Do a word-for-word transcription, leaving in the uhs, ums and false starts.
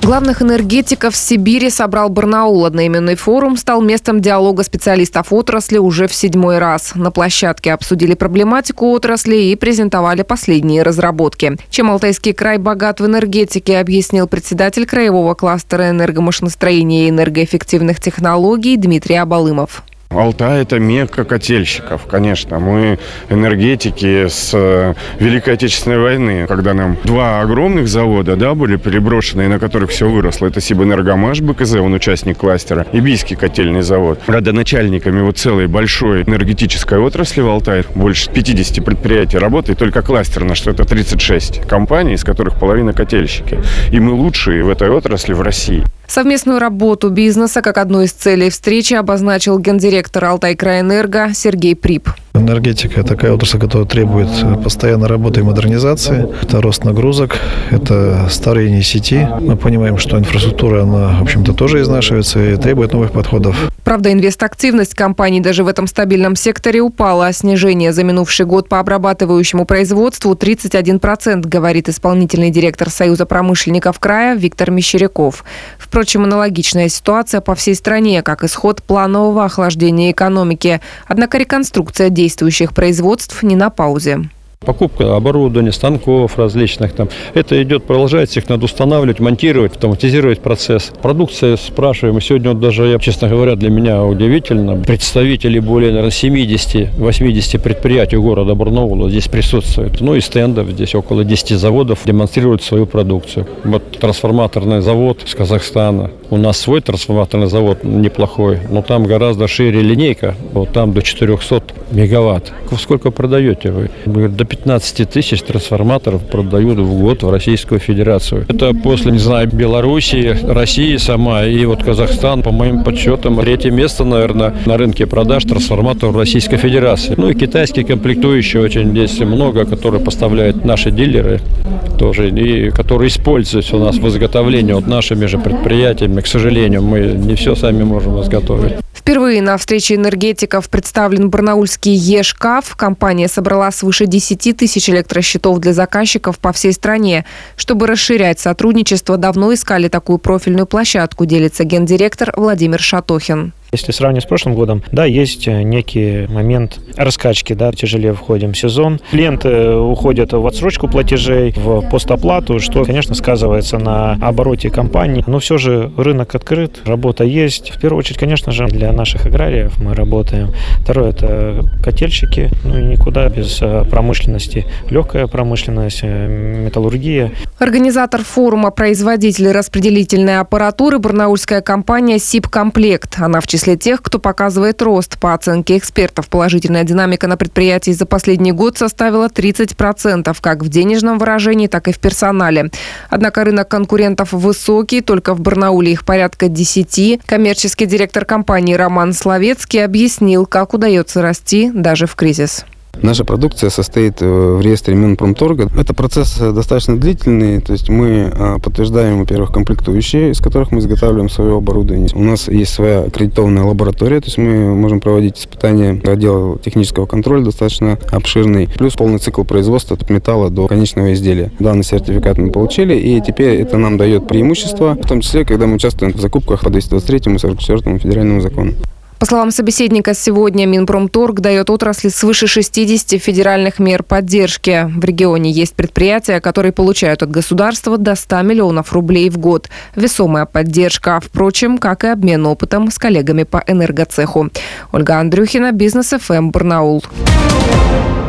Главных энергетиков Сибири собрал Барнаул. Одноименный форум стал местом диалога специалистов отрасли уже в седьмой раз. На площадке обсудили проблематику отрасли и презентовали последние разработки. Чем Алтайский край богат в энергетике, объяснил председатель краевого кластера энергомашиностроения и энергоэффективных технологий Дмитрий Абалымов. Алтай – это мекка котельщиков, конечно. Мы энергетики с Великой Отечественной войны, когда нам два огромных завода да, были переброшены, на которых все выросло. Это Сибэнергомаш, БКЗ, он участник кластера, и Бийский котельный завод. Родоначальниками вот целой большой энергетической отрасли в Алтае больше пятидесяти предприятий работает, только кластер наш, что это тридцать шесть компаний, из которых половина котельщики. И мы лучшие в этой отрасли в России. Совместную работу бизнеса как одну из целей встречи обозначил гендиректор Алтайкраэнерго Сергей Прип. Энергетика – такая отрасль, которая требует постоянной работы и модернизации. Это рост нагрузок, это старение сети. Мы понимаем, что инфраструктура, она, в общем-то, тоже изнашивается и требует новых подходов. Правда, инвестактивность компаний даже в этом стабильном секторе упала. Снижение за минувший год по обрабатывающему производству тридцать один процент, говорит исполнительный директор Союза промышленников края Виктор Мещеряков. Впрочем, аналогичная ситуация по всей стране, как исход планового охлаждения экономики. Однако реконструкция действующих производств не на паузе. Покупка оборудования, станков различных там. Это идет, продолжается, их надо устанавливать, монтировать, автоматизировать процесс. Продукция, спрашиваем, сегодня вот даже, я, честно говоря, для меня удивительно. Представители более, наверное, семидесяти-восьмидесяти предприятий города Барнаула здесь присутствуют. Ну и стендов, здесь около десяти заводов демонстрируют свою продукцию. Вот трансформаторный завод с Казахстана. У нас свой трансформаторный завод неплохой, но там гораздо шире линейка, вот там до четырехсот мегаватт. Сколько продаете вы? Говорят, до пятнадцати тысяч трансформаторов продают в год в Российскую Федерацию. Это после, не знаю, Белоруссии, России сама и вот Казахстан, по моим подсчетам, третье место, наверное, на рынке продаж трансформаторов Российской Федерации. Ну и китайские комплектующие очень здесь много, которые поставляют наши дилеры тоже, и которые используются у нас в изготовлении вот нашими же предприятиями. К сожалению, мы не все сами можем изготовить. Впервые на встрече энергетиков представлен барнаульский Е-шкаф. Компания собрала свыше десяти тысяч электросчетов для заказчиков по всей стране. Чтобы расширять сотрудничество, давно искали такую профильную площадку, делится гендиректор Владимир Шатохин. Если сравнивать с прошлым годом, да, есть некий момент раскачки, да, тяжелее входим в сезон. Клиенты уходят в отсрочку платежей, в постоплату, что, конечно, сказывается на обороте компании. Но все же рынок открыт, работа есть. В первую очередь, конечно же, для наших аграриев мы работаем. Второе – это котельщики, ну и никуда без промышленности. Легкая промышленность, металлургия. Организатор форума производителей распределительной аппаратуры – барнаульская компания «Сибкомплект». Она в числе тех, кто показывает рост. По оценке экспертов, положительная динамика на предприятии за последний год составила тридцать процентов, как в денежном выражении, так и в персонале. Однако рынок конкурентов высокий, только в Барнауле их порядка десяти. Коммерческий директор компании Роман Словецкий объяснил, как удается расти даже в кризис. Наша продукция состоит в реестре Минпромторга. Это процесс достаточно длительный, то есть мы подтверждаем, во-первых, комплектующие, из которых мы изготавливаем свое оборудование. У нас есть своя аккредитованная лаборатория, то есть мы можем проводить испытания. Отдел технического контроля достаточно обширный, плюс полный цикл производства от металла до конечного изделия. Данный сертификат мы получили, и теперь это нам дает преимущество, в том числе, когда мы участвуем в закупках по двести двадцать третьему и сорок четвёртому федеральному закону. По словам собеседника, сегодня Минпромторг дает отрасли свыше шестидесяти федеральных мер поддержки. В регионе есть предприятия, которые получают от государства до ста миллионов рублей в год. Весомая поддержка, впрочем, как и обмен опытом с коллегами по энергоцеху. Ольга Андрюхина, Бизнес эф эм, Барнаул.